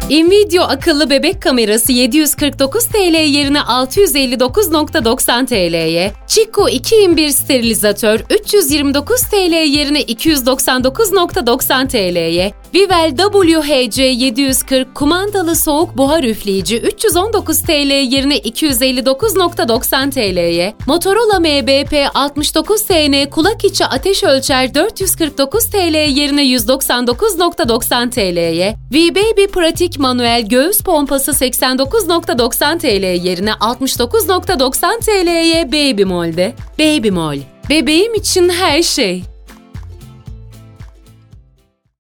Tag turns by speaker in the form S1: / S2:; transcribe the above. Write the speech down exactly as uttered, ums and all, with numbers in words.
S1: InVideo akıllı bebek kamerası yedi yüz kırk dokuz TL yerine altı yüz elli dokuz virgül doksan TL'ye, Chico iki in bir sterilizatör üç yüz yirmi dokuz TL yerine iki yüz doksan dokuz virgül doksan TL'ye, Vivel W H C yedi yüz kırk kumandalı soğuk buhar üfleyici üç yüz on dokuz TL yerine iki yüz elli dokuz virgül doksan TL'ye, Motorola M B P altmış dokuz T N kulak içi ateş ölçer dört yüz kırk dokuz TL yerine yüz doksan dokuz virgül doksan TL'ye, V-Baby pratik manuel göğüs pompası seksen dokuz virgül doksan TL yerine altmış dokuz virgül doksan TL'ye Baby Mol'de. Baby Mol, bebeğim için her şey.